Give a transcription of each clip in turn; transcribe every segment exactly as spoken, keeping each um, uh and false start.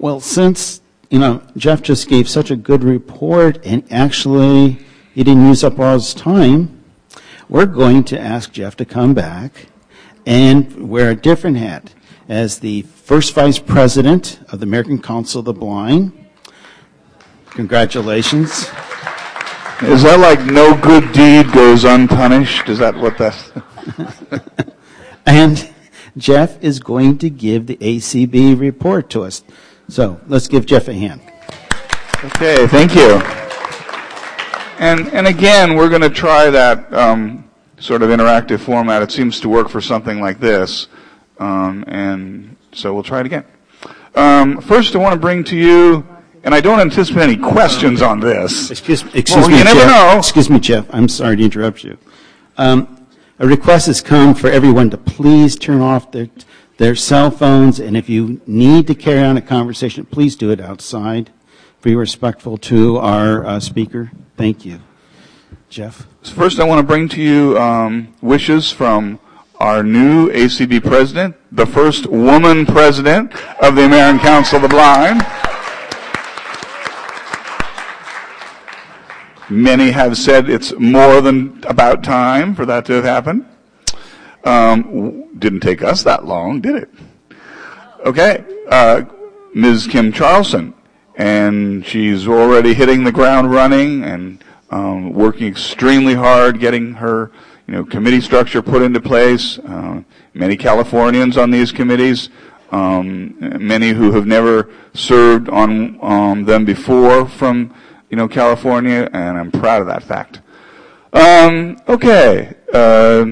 Well, since, you know, Jeff just gave such a good report and actually he didn't use up all his time, we're going to ask Jeff to come back and wear a different hat as the first vice president of the American Council of the Blind. Congratulations. Is that like no good deed goes unpunished? Is that what that's... And Jeff is going to give the A C B report to us. So let's give Jeff a hand. Okay, thank you. And and again, we're going to try that um, sort of interactive format. It seems to work for something like this. Um, and so we'll try it again. Um, first, I want to bring to you, and I don't anticipate any questions on this. Excuse, excuse well, me, you never Jeff. know. Excuse me, Jeff. I'm sorry to interrupt you. Um, a request has come for everyone to please turn off their their cell phones, and if you need to carry on a conversation, please do it outside. Be respectful to our uh, speaker. Thank you. Jeff? First, I want to bring to you um, wishes from our new A C B president, the first woman president of the American Council of the Blind. Many have said it's more than about time for that to have happened. Um, didn't take us that long, did it? Okay, uh, Miz Kim Charlson, and she's already hitting the ground running and um, working extremely hard, getting her, you know, committee structure put into place. Uh, many Californians on these committees, um, many who have never served on um, them before from, you know, California, and I'm proud of that fact. Um, okay. Uh,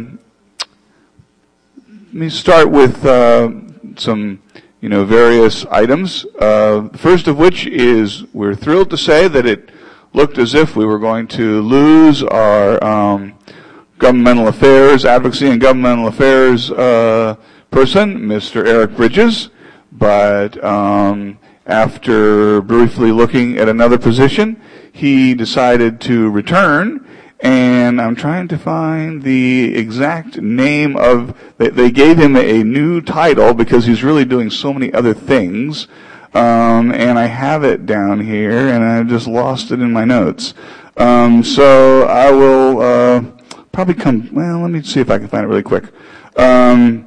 Let me start with uh, some, you know, various items. Uh, the first of which is we're thrilled to say that it looked as if we were going to lose our um, governmental affairs, advocacy and governmental affairs uh, person, Mister Eric Bridges, but um, after briefly looking at another position, he decided to return. And I'm trying to find the exact name of, they, they gave him a, a new title because he's really doing so many other things. Um, and I have it down here and I just lost it in my notes. Um, so I will, uh, probably come, well, let me see if I can find it really quick. Um,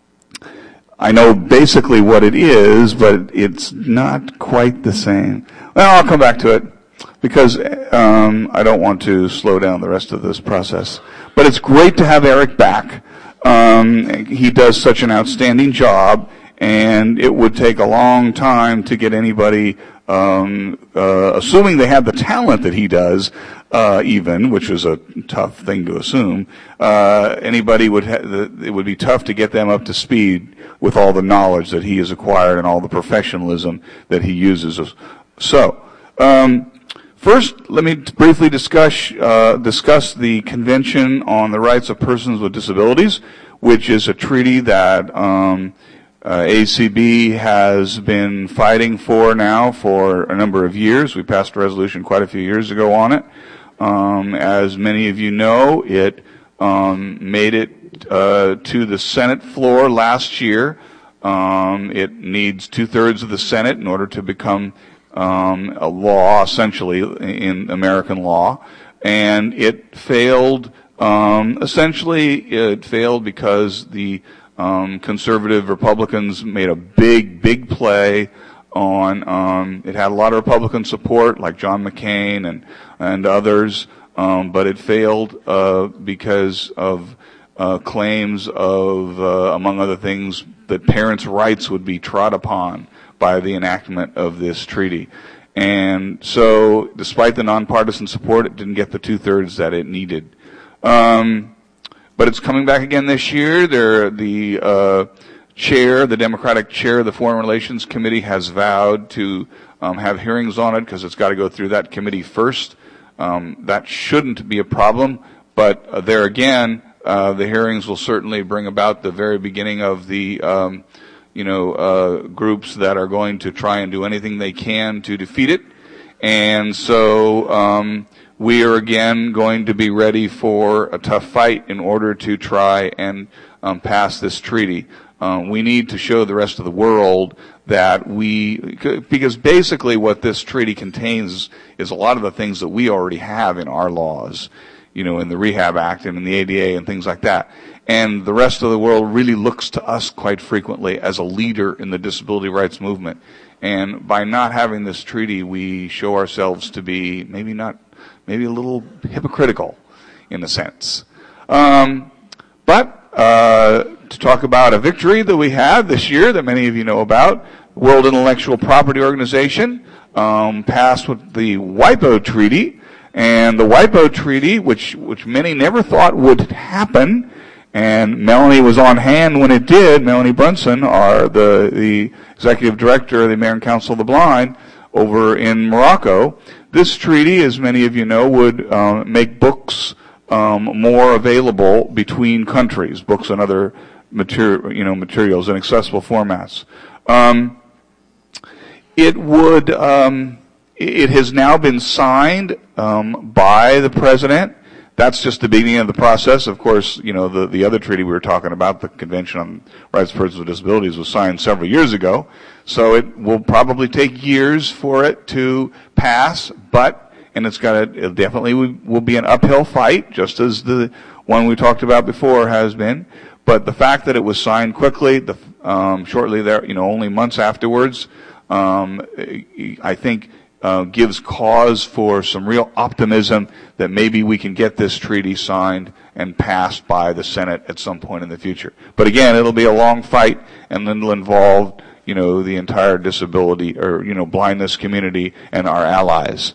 I know basically what it is, but it's not quite the same. Well, I'll come back to it. Because um, I don't want to slow down the rest of this process. But it's great to have Eric back. Um, he does such an outstanding job, and it would take a long time to get anybody, um, uh, assuming they have the talent that he does, uh, even, which is a tough thing to assume, uh, anybody would, ha- it would be tough to get them up to speed with all the knowledge that he has acquired and all the professionalism that he uses. So, um, First, let me briefly discuss uh, discuss the Convention on the Rights of Persons with Disabilities, which is a treaty that um, uh, A C B has been fighting for now for a number of years. We passed a resolution quite a few years ago on it. Um, as many of you know, it um, made it uh, to the Senate floor last year. Um, it needs two-thirds of the Senate in order to become Um, a law, essentially, in American law, and it failed, um, essentially, it failed because the um, conservative Republicans made a big, big play on, um, it had a lot of Republican support, like John McCain and, and others, um, but it failed uh, because of uh, claims of, uh, among other things, that parents' rights would be trod upon by the enactment of this treaty. And so, despite the nonpartisan support, it didn't get the two-thirds that it needed. Um, but it's coming back again this year. There, the uh, chair, the Democratic chair of the Foreign Relations Committee has vowed to um, have hearings on it because it's got to go through that committee first. Um, that shouldn't be a problem, but uh, there again, uh, the hearings will certainly bring about the very beginning of the um, you know, uh, groups that are going to try and do anything they can to defeat it. And so, um, we are again going to be ready for a tough fight in order to try and, um, pass this treaty. Um, we need to show the rest of the world that we, because basically what this treaty contains is a lot of the things that we already have in our laws, you know, in the Rehab Act and in the A D A and things like that. And the rest of the world really looks to us quite frequently as a leader in the disability rights movement. And by not having this treaty, we show ourselves to be maybe not, maybe a little hypocritical in a sense. Um, but, uh, to talk about a victory that we had this year that many of you know about, World Intellectual Property Organization um, passed with the WIPO Treaty, and the WIPO Treaty, which which many never thought would happen, and Melanie was on hand when it did. Melanie Brunson, our the the executive director of the American Council of the Blind over in Morocco. This treaty, as many of you know, would uh, make books um, more available between countries, books and other material, you know, materials in accessible formats. Um, it would, um, it has now been signed um, by the president. That's just the beginning of the process. Of course, you know, the, the other treaty we were talking about, the Convention on Rights of Persons with Disabilities, was signed several years ago. So it will probably take years for it to pass, but, and it's got to, it definitely will be an uphill fight, just as the one we talked about before has been. But the fact that it was signed quickly, the, um, shortly there, you know, only months afterwards, um, I think uh, gives cause for some real optimism that maybe we can get this treaty signed and passed by the Senate at some point in the future. But again, it'll be a long fight, and it'll involve, you know, the entire disability or, you know, blindness community and our allies.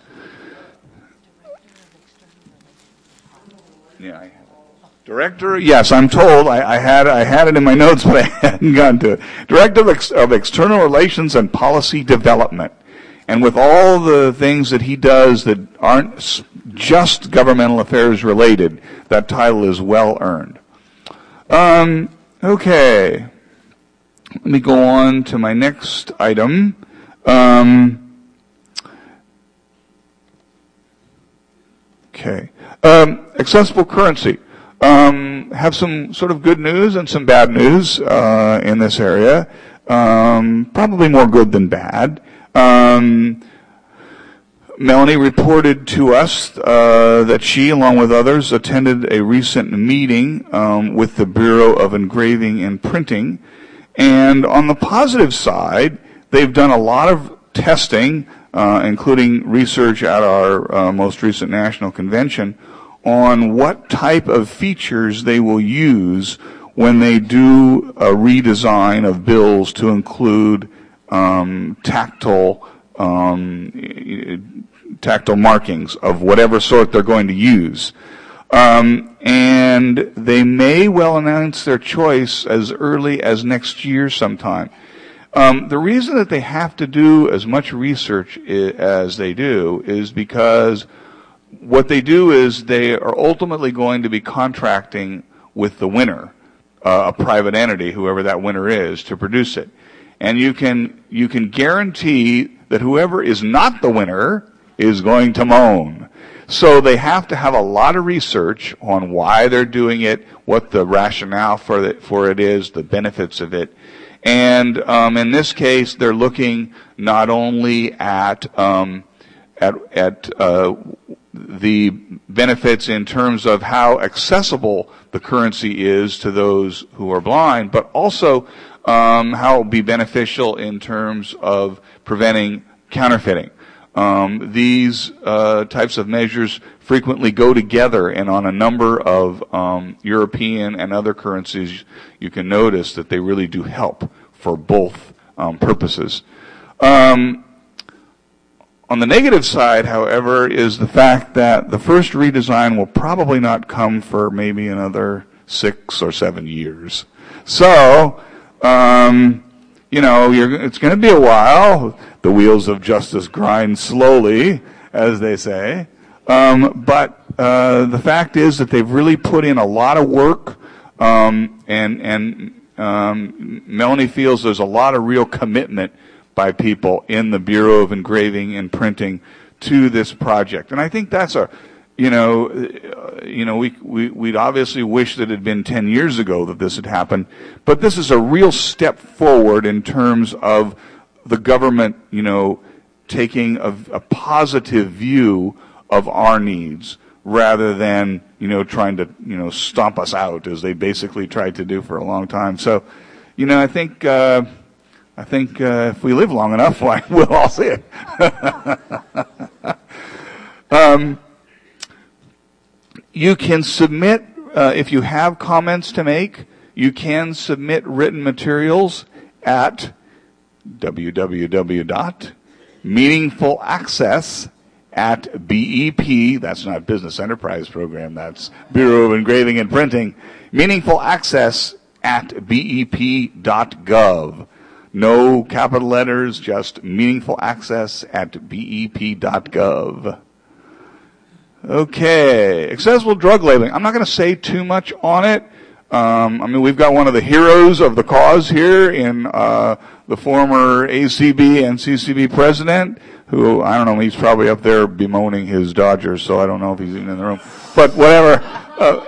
Yeah. I Director, yes, I'm told. I, I had I had it in my notes, but I hadn't gotten to it. Director of, Ex, of External Relations and Policy Development. And with all the things that he does that aren't just governmental affairs related, that title is well earned. Um, okay. Let me go on to my next item. Um, okay. Um, accessible currency. Um, have some sort of good news and some bad news uh, in this area. Um, probably more good than bad. Um, Melanie reported to us uh, that she, along with others, attended a recent meeting um, with the Bureau of Engraving and Printing. And on the positive side, they've done a lot of testing, uh, including research at our uh, most recent national convention, on what type of features they will use when they do a redesign of bills to include um, tactile um, tactile markings of whatever sort they're going to use. Um, and they may well announce their choice as early as next year sometime. Um, the reason that they have to do as much research I- as they do is because what they do is they are ultimately going to be contracting with the winner, uh, a private entity, whoever that winner is, to produce it. And you can you can guarantee that whoever is not the winner is going to moan. So they have to have a lot of research on why they're doing it, what the rationale for it, for it is, the benefits of it. And um, in this case, they're looking not only at um, at at uh, the benefits in terms of how accessible the currency is to those who are blind, but also um, how it will be beneficial in terms of preventing counterfeiting. Um, these uh, types of measures frequently go together, and on a number of um, European and other currencies, you can notice that they really do help for both um, purposes. Um, On the negative side, however, is the fact that the first redesign will probably not come for maybe another six or seven years. So, um, you know, you're, it's going to be a while. The wheels of justice grind slowly, as they say. Um, but uh, the fact is that they've really put in a lot of work, um, and and um, Melanie feels there's a lot of real commitment by people in the Bureau of Engraving and Printing to this project. And I think that's a you know, uh, you know, we, we, we'd obviously wish that it had been ten years ago that this had happened, but this is a real step forward in terms of the government, you know, taking a, a positive view of our needs rather than, you know, trying to, you know, stomp us out as they basically tried to do for a long time. So, you know, I think, uh, I think, uh, if we live long enough, why, we'll all see it. um, You can submit, uh, if you have comments to make, you can submit written materials at www.meaningfulaccess at B E P, that's not Business Enterprise Program, that's Bureau of Engraving and Printing, meaningfulaccess at B E P dot gov. No capital letters, just meaningfulaccess at B E P dot gov. Okay, accessible drug labeling. I'm not going to say too much on it. Um, I mean, we've got one of the heroes of the cause here in uh, the former A C B and C C B president, who, I don't know, he's probably up there bemoaning his Dodgers, so I don't know if he's even in the room. But whatever. Uh,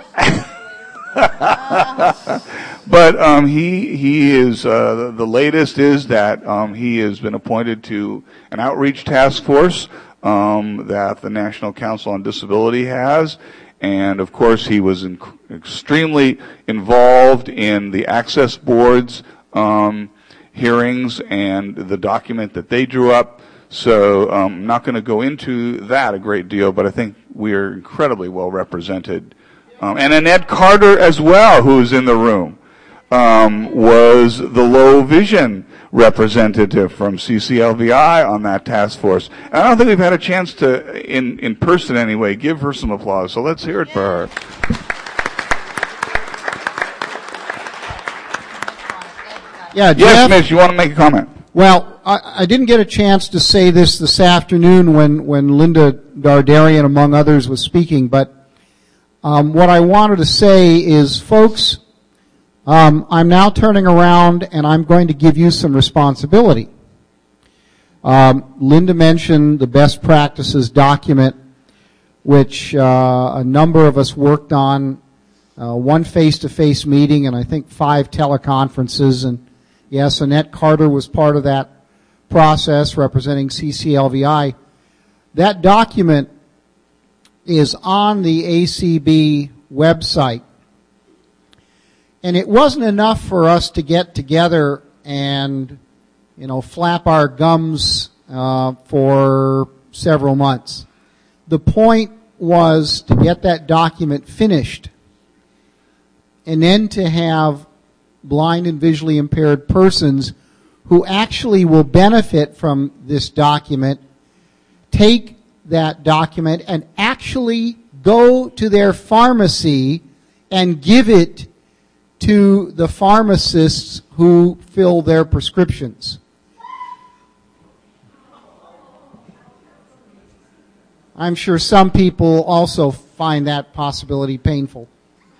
but um, he he is uh, the latest is that um, he has been appointed to an outreach task force Um, that the National Council on Disability has, and of course he was in, extremely involved in the Access Board's um, hearings and the document that they drew up. So um, I'm not going to go into that a great deal, but I think we are incredibly well represented. Um, and Annette Carter as well, who's in the room, um, was the low vision representative from C C L V I on that task force. And I don't think we've had a chance to, in, in person anyway, give her some applause. So let's hear it for her. Yeah, Jeff, yes, Mitch, you want to make a comment? Well, I, I didn't get a chance to say this this afternoon when, when Linda Dardarian, among others, was speaking, but um, what I wanted to say is, folks, Um, I'm now turning around and I'm going to give you some responsibility. Um, Linda mentioned the best practices document, which uh, a number of us worked on, uh, one face-to-face meeting and I think five teleconferences. And yes, Annette Carter was part of that process representing C C L V I. That document is on the A C B website. And it wasn't enough for us to get together and, you know, flap our gums uh, for several months. The point was to get that document finished and then to have blind and visually impaired persons who actually will benefit from this document take that document and actually go to their pharmacy and give it to the pharmacists who fill their prescriptions. I'm sure some people also find that possibility painful.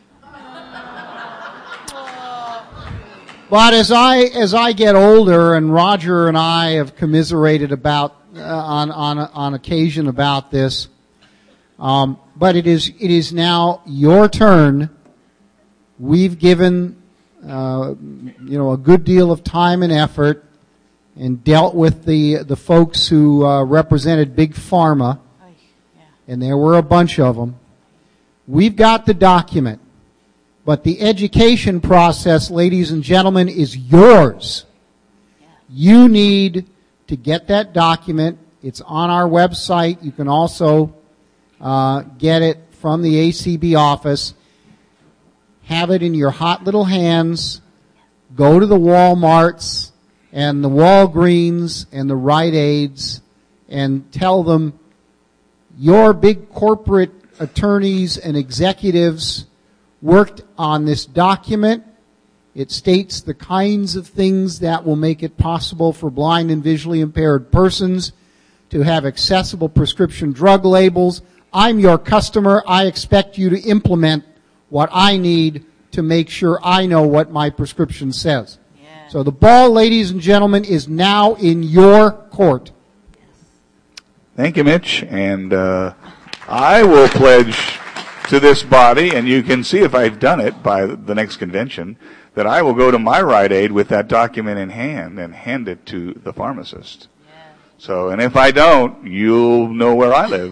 But as I as I get older, and Roger and I have commiserated about uh, on on on occasion about this, um, but it is it is now your turn. We've given, uh, you know, a good deal of time and effort and dealt with the the folks who uh, represented Big Pharma, and there were a bunch of them. We've got the document, but the education process, ladies and gentlemen, is yours. You need to get that document. It's on our website. You can also uh, get it from the A C B office. Have it in your hot little hands. Go to the Walmarts and the Walgreens and the Rite Aids and tell them your big corporate attorneys and executives worked on this document. It states the kinds of things that will make it possible for blind and visually impaired persons to have accessible prescription drug labels. I'm your customer. I expect you to implement what I need to make sure I know what my prescription says. Yeah. So the ball, ladies and gentlemen, is now in your court. Thank you, Mitch. And uh, I will pledge to this body, and you can see if I've done it by the next convention, that I will go to my Rite Aid with that document in hand and hand it to the pharmacist. Yeah. So, and if I don't, you'll know where I live.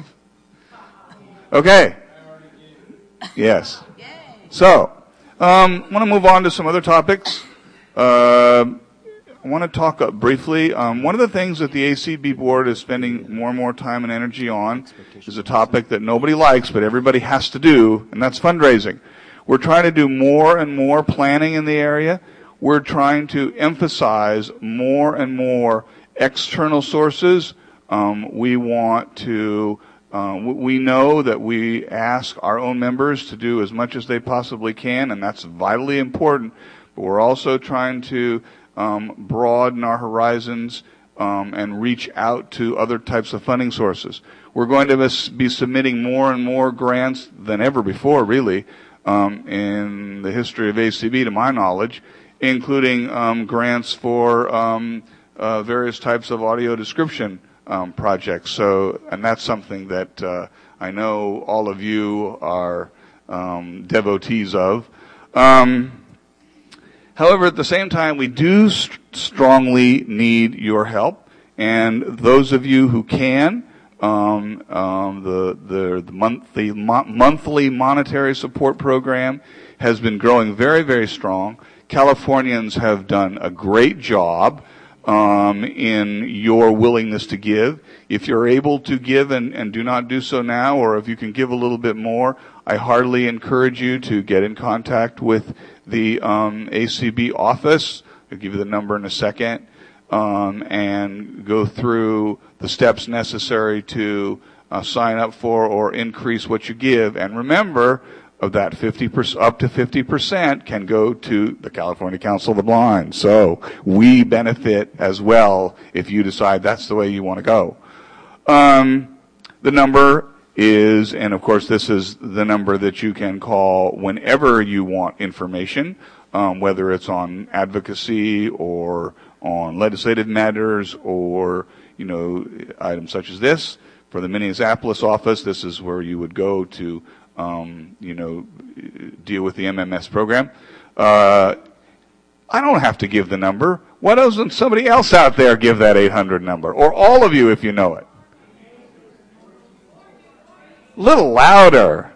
Okay. Yes. So, um, I want to move on to some other topics. Uh, I want to talk uh, briefly. Um, one of the things that the A C B board is spending more and more time and energy on is a topic that nobody likes, but everybody has to do, and that's fundraising. We're trying to do more and more planning in the area. We're trying to emphasize more and more external sources. Um, we want to, uh, we know that we ask our own members to do as much as they possibly can, and that's vitally important. But we're also trying to um, broaden our horizons um, and reach out to other types of funding sources. We're going to be submitting more and more grants than ever before, really. Um, in the history of A C B, to my knowledge, including um, grants for um, uh, various types of audio description um, projects. So, and that's something that uh, I know all of you are um, devotees of. Um, however, at the same time, we do st- strongly need your help, and those of you who can. Um, um, the, the, the monthly, mo- monthly monetary support program has been growing very, very strong. Californians have done a great job um, in your willingness to give. If you're able to give and, and do not do so now, or if you can give a little bit more, I heartily encourage you to get in contact with the um, A C B office. I'll give you the number in a second. Um, and go through the steps necessary to uh, sign up for or increase what you give. And remember, of that fifty percent, up to fifty percent can go to the California Council of the Blind. So we benefit as well if you decide that's the way you want to go. Um, the number is, and of course this is the number that you can call whenever you want information, um, whether it's on advocacy or on legislative matters or, you know, items such as this. For the Minneapolis office, this is where you would go to, um, you know, deal with the M M S program. Uh, I don't have to give the number. Why doesn't somebody else out there give that eight hundred number? Or all of you if you know it. A little louder.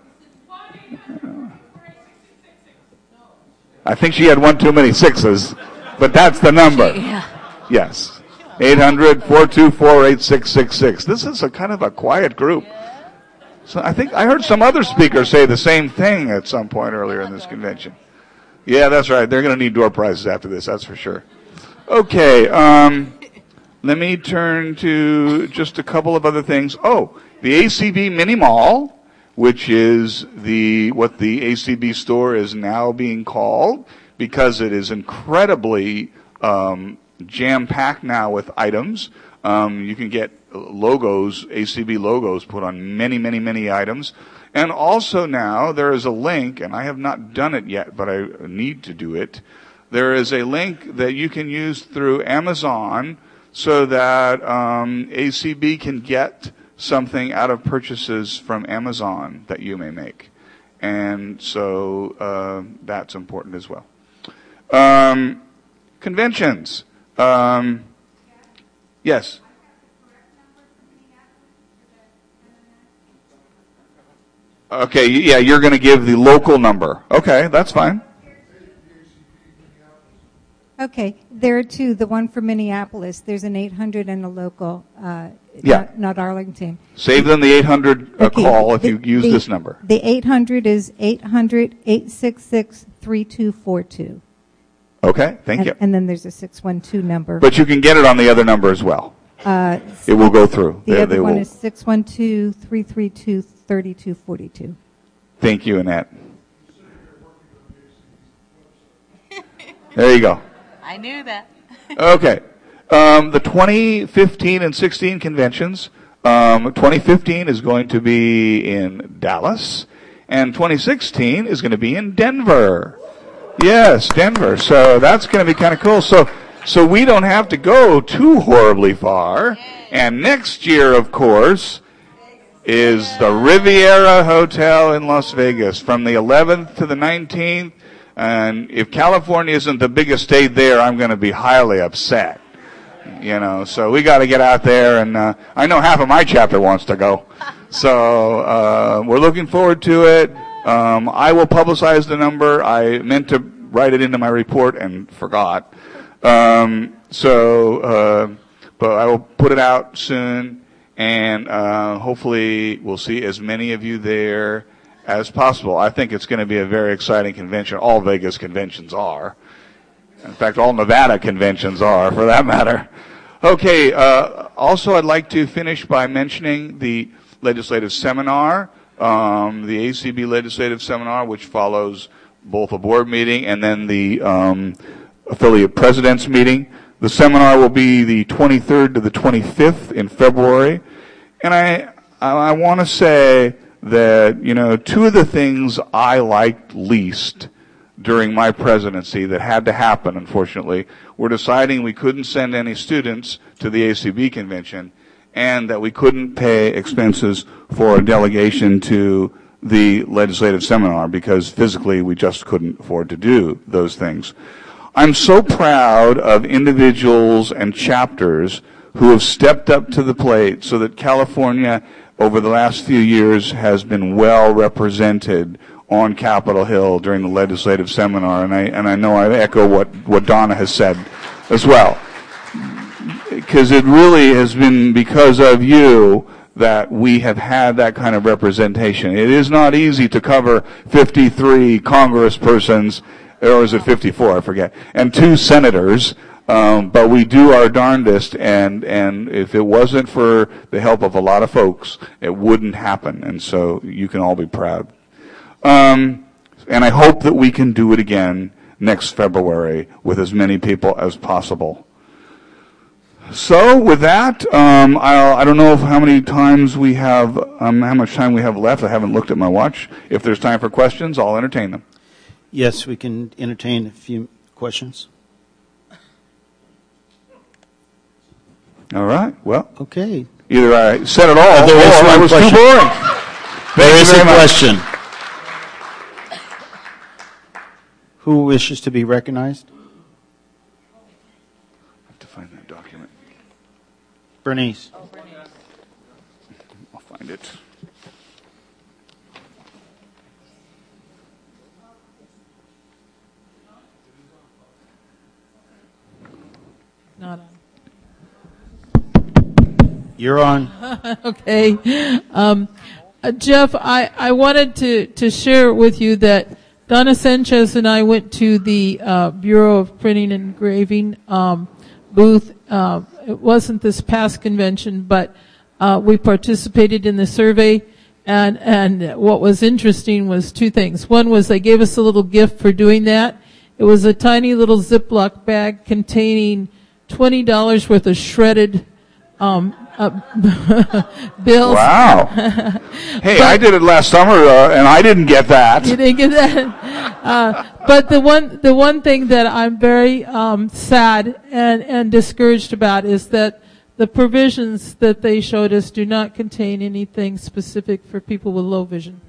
I think she had one too many sixes. But that's the number. Yeah. Yes. eight hundred, four two four, eight six six six. This is a kind of a quiet group. So I think I heard some other speakers say the same thing at some point earlier in this convention. Yeah, that's right. They're going to need door prizes after this, that's for sure. Okay. Um, let me turn to just a couple of other things. Oh, the A C B Mini Mall, which is the what the A C B store is now being called, because it is incredibly um, jam-packed now with items. Um, you can get logos, A C B logos, put on many, many, many items. And also now there is a link, and I have not done it yet, but I need to do it. There is a link that you can use through Amazon so that um, A C B can get something out of purchases from Amazon that you may make. And so uh, that's important as well. Um, conventions. Um, yes. Okay, yeah, you're going to give the local number. Okay, that's fine. Okay, there are two. The one for Minneapolis, there's an eight hundred and a local, uh, yeah. not, not Arlington. Save them the eight hundred uh, okay, call if the, you use the, this number. The eight hundred is eight hundred, eight six six, three two four two. Okay, thank and, you. And then there's a six one two number. But you can get it on the other number as well. Uh, it will go through. The they, other they one will. is six one two, three three two, three two four two. Thank you, Annette. There you go. I knew that. Okay. Um, the twenty fifteen and sixteen conventions. Um, twenty fifteen is going to be in Dallas, and twenty sixteen is going to be in Denver. Yes, Denver. So that's going to be kind of cool. So, so we don't have to go too horribly far. And next year, of course, is the Riviera Hotel in Las Vegas from the eleventh to the nineteenth. And if California isn't the biggest state there, I'm going to be highly upset. You know, so we got to get out there, and uh, I know half of my chapter wants to go. So uh, we're looking forward to it. Um, I will publicize the number. I meant to write it into my report and forgot. Um, so, uh, but I will put it out soon, and uh, hopefully we'll see as many of you there as possible. I think it's going to be a very exciting convention. All Vegas conventions are. In fact, all Nevada conventions are, for that matter. Okay, uh, also I'd like to finish by mentioning the legislative seminar, um, the A C B legislative seminar, which follows both a board meeting and then the um, affiliate presidents meeting. The seminar will be the twenty-third to the twenty-fifth in February. And I, I, I want to say that, you know, two of the things I liked least during my presidency that had to happen, unfortunately, were deciding we couldn't send any students to the A C B convention and that we couldn't pay expenses for a delegation to the legislative seminar because physically we just couldn't afford to do those things. I'm so proud of individuals and chapters who have stepped up to the plate so that California over the last few years has been well represented on Capitol Hill during the legislative seminar, and I and I know I echo what, what Donna has said as well. Because it really has been because of you that we have had that kind of representation. It is not easy to cover fifty-three congresspersons, or is it fifty-four, I forget, and two senators. Um, but we do our darndest, and, and if it wasn't for the help of a lot of folks, it wouldn't happen. And so you can all be proud. Um, and I hope that we can do it again next February with as many people as possible. So with that, um, I'll, I don't know if how many times we have, um, how much time we have left. I haven't looked at my watch. If there's time for questions, I'll entertain them. Yes, we can entertain a few questions. All right. Well, okay. Either I said it all, there is or I was question. too boring. There is a much. question. Who wishes to be recognized? I have to find that document. Bernice. Oh, Bernice. I'll find it. Not on. You're on. Okay. Um, uh, Jeff, I, I wanted to, to share with you that Donna Sanchez and I went to the uh, Bureau of Printing and Engraving um, booth. Uh, it wasn't this past convention, but uh, we participated in the survey. And, and what was interesting was two things. One was they gave us a little gift for doing that. It was a tiny little Ziploc bag containing twenty dollars worth of shredded um, uh, bills. Wow. Hey, but I did it last summer, uh, and I didn't get that. You didn't get that? Uh, but the one, the one thing that I'm very um, sad and, and discouraged about is that the provisions that they showed us do not contain anything specific for people with low vision.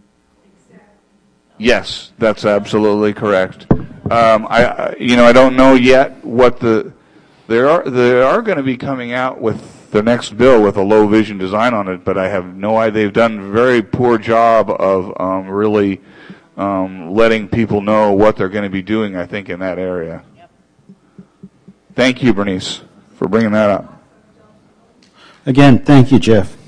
Yes, that's absolutely correct. Um, I, I, you know, I don't know yet what the they are. They are going to be coming out with the next bill with a low vision design on it, but I have no idea. They've done a very poor job of um, really um, letting people know what they're going to be doing, I think, in that area. Yep. Thank you, Bernice, for bringing that up. Again, thank you, Jeff.